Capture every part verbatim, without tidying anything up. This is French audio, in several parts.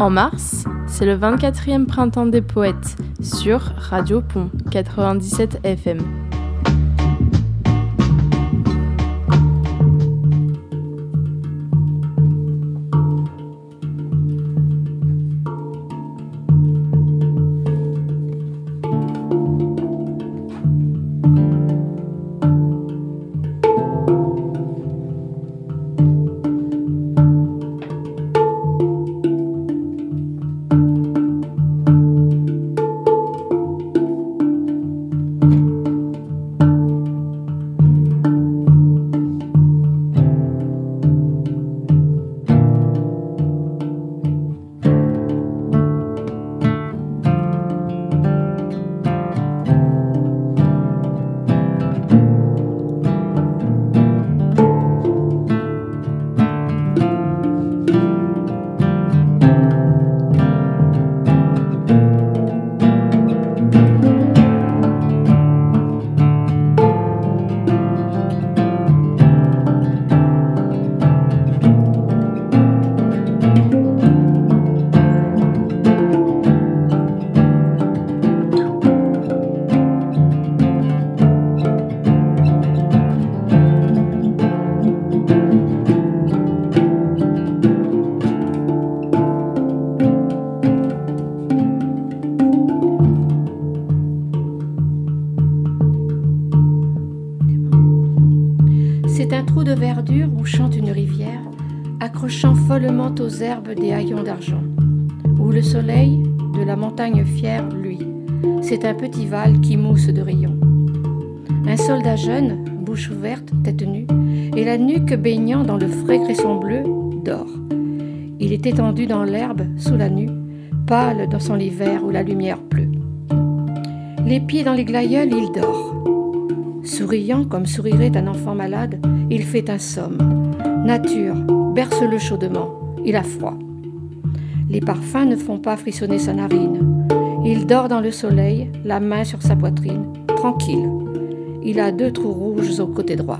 En mars, c'est le vingt-quatrième printemps des poètes sur Radio Pont quatre-vingt-dix-sept F M. C'est un trou de verdure où chante une rivière, accrochant follement aux herbes des haillons d'argent. Où le soleil, de la montagne fière, lui, c'est un petit val qui mousse de rayons. Un soldat jeune, bouche ouverte, tête nue, et la nuque baignant dans le frais cresson bleu, dort. Il est étendu dans l'herbe, sous la nue, pâle dans son lit vert où la lumière pleut. Les pieds dans les glaïeuls, il dort. Souriant comme sourirait un enfant malade, il fait un somme. Nature, berce-le chaudement, il a froid. Les parfums ne font pas frissonner sa narine. Il dort dans le soleil, la main sur sa poitrine, tranquille. Il a deux trous rouges au côté droit.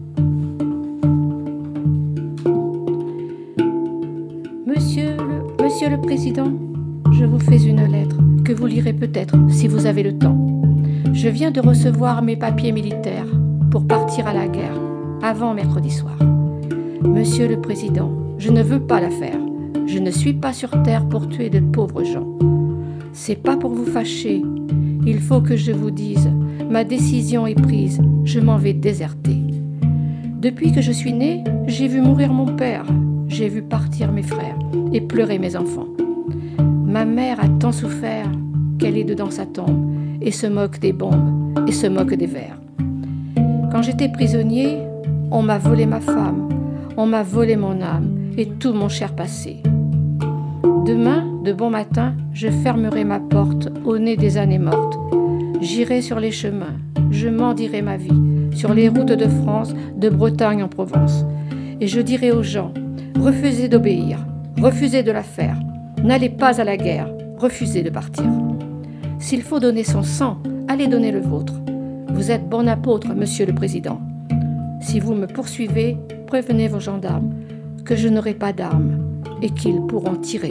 Monsieur le, Monsieur le Président, je vous fais une lettre que vous lirez peut-être si vous avez le temps. Je viens de recevoir mes papiers militaires pour partir à la guerre avant mercredi soir. Monsieur le Président, je ne veux pas la faire. Je ne suis pas sur terre pour tuer de pauvres gens. C'est pas pour vous fâcher. Il faut que je vous dise, ma décision est prise. Je m'en vais déserter. Depuis que je suis née, j'ai vu mourir mon père. J'ai vu partir mes frères et pleurer mes enfants. Ma mère a tant souffert qu'elle est dedans sa tombe et se moque des bombes et se moque des vers. Quand j'étais prisonnier, on m'a volé ma femme, on m'a volé mon âme et tout mon cher passé. Demain, de bon matin, je fermerai ma porte au nez des années mortes. J'irai sur les chemins, je mendirai ma vie, sur les routes de France, de Bretagne en Provence. Et je dirai aux gens, refusez d'obéir, refusez de la faire, n'allez pas à la guerre, refusez de partir. S'il faut donner son sang, allez donner le vôtre. Vous êtes bon apôtre, Monsieur le Président. Si vous me poursuivez, prévenez vos gendarmes que je n'aurai pas d'armes et qu'ils pourront tirer.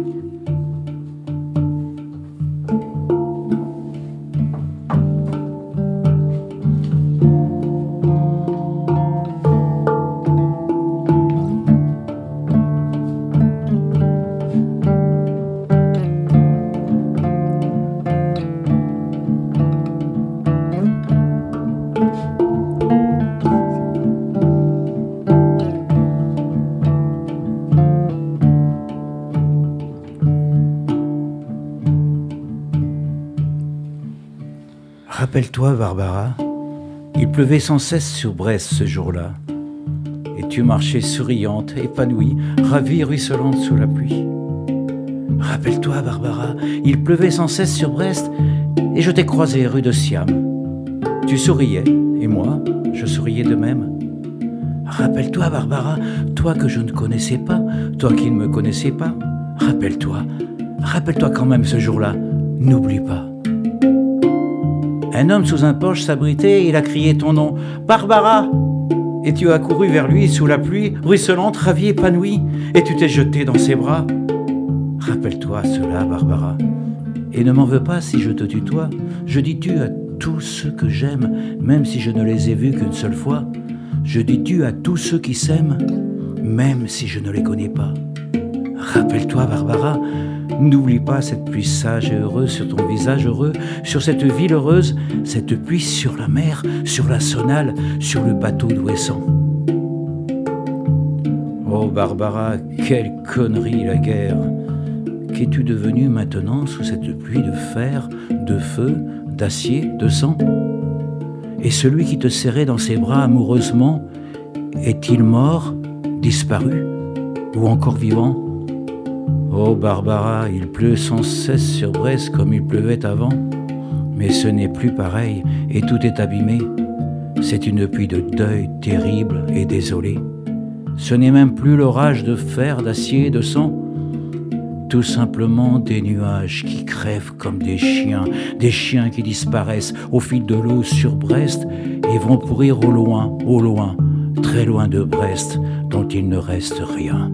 Rappelle-toi, Barbara, il pleuvait sans cesse sur Brest ce jour-là. Et tu marchais souriante, épanouie, ravie, ruisselante sous la pluie. Rappelle-toi, Barbara, il pleuvait sans cesse sur Brest et je t'ai croisée rue de Siam. Tu souriais, et moi, je souriais de même. Rappelle-toi, Barbara, toi que je ne connaissais pas, toi qui ne me connaissais pas. Rappelle-toi, rappelle-toi quand même ce jour-là, n'oublie pas. Un homme sous un porche s'abritait et il a crié ton nom, « Barbara !» Et tu as couru vers lui sous la pluie, ruisselante, ravie, épanouie, et tu t'es jeté dans ses bras. Rappelle-toi cela, Barbara. Et ne m'en veux pas si je te tutoie. Je dis tu à tous ceux que j'aime, même si je ne les ai vus qu'une seule fois. Je dis tu à tous ceux qui s'aiment, même si je ne les connais pas. Rappelle-toi, Barbara, n'oublie pas cette pluie sage et heureuse sur ton visage heureux, sur cette ville heureuse, cette pluie sur la mer, sur la sonale, sur le bateau d'Ouessant. Oh Barbara, quelle connerie la guerre! Qu'es-tu devenue maintenant sous cette pluie de fer, de feu, d'acier, de sang? Et celui qui te serrait dans ses bras amoureusement, est-il mort, disparu, ou encore vivant? Oh Barbara, il pleut sans cesse sur Brest comme il pleuvait avant, mais ce n'est plus pareil et tout est abîmé. C'est une pluie de deuil terrible et désolée. Ce n'est même plus l'orage de fer, d'acier, de sang, tout simplement des nuages qui crèvent comme des chiens, des chiens qui disparaissent au fil de l'eau sur Brest et vont pourrir au loin, au loin, très loin de Brest, dont il ne reste rien.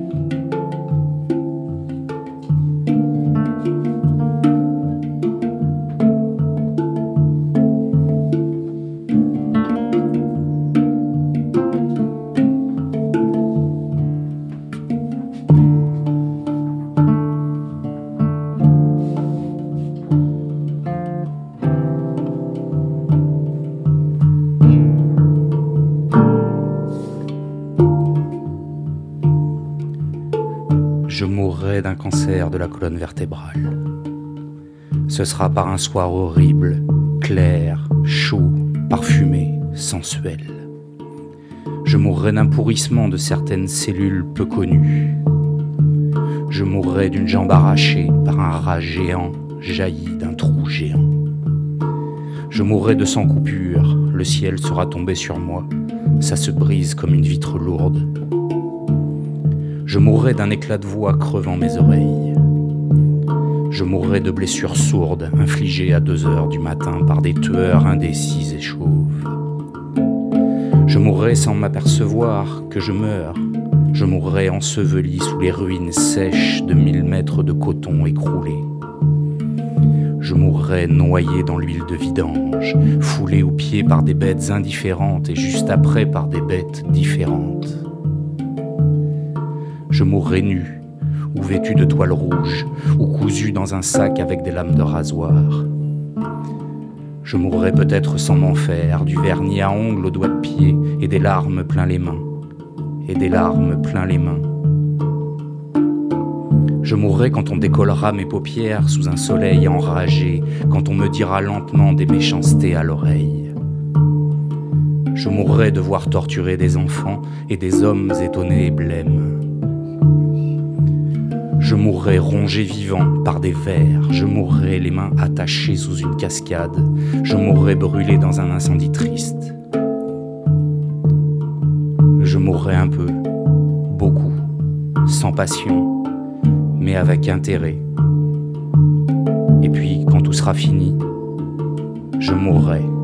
Je mourrai d'un cancer de la colonne vertébrale. Ce sera par un soir horrible, clair, chaud, parfumé, sensuel. Je mourrai d'un pourrissement de certaines cellules peu connues. Je mourrai d'une jambe arrachée par un rat géant jailli d'un trou géant. Je mourrai de sans coupure, le ciel sera tombé sur moi, ça se brise comme une vitre lourde. Je mourrai d'un éclat de voix crevant mes oreilles. Je mourrai de blessures sourdes infligées à deux heures du matin par des tueurs indécis et chauves. Je mourrai sans m'apercevoir que je meurs. Je mourrai enseveli sous les ruines sèches de mille mètres de coton écroulé. Je mourrai noyé dans l'huile de vidange, foulé aux pieds par des bêtes indifférentes et juste après par des bêtes différentes. Je mourrai nu, ou vêtu de toile rouge, ou cousu dans un sac avec des lames de rasoir. Je mourrai peut-être sans m'en faire, du vernis à ongles aux doigts de pied, et des larmes plein les mains, et des larmes plein les mains. Je mourrai quand on décollera mes paupières sous un soleil enragé, quand on me dira lentement des méchancetés à l'oreille. Je mourrai de voir torturer des enfants et des hommes étonnés et blêmes. Je mourrai rongé vivant par des vers, je mourrai les mains attachées sous une cascade, je mourrai brûlé dans un incendie triste. Je mourrai un peu, beaucoup, sans passion, mais avec intérêt. Et puis, quand tout sera fini, je mourrai.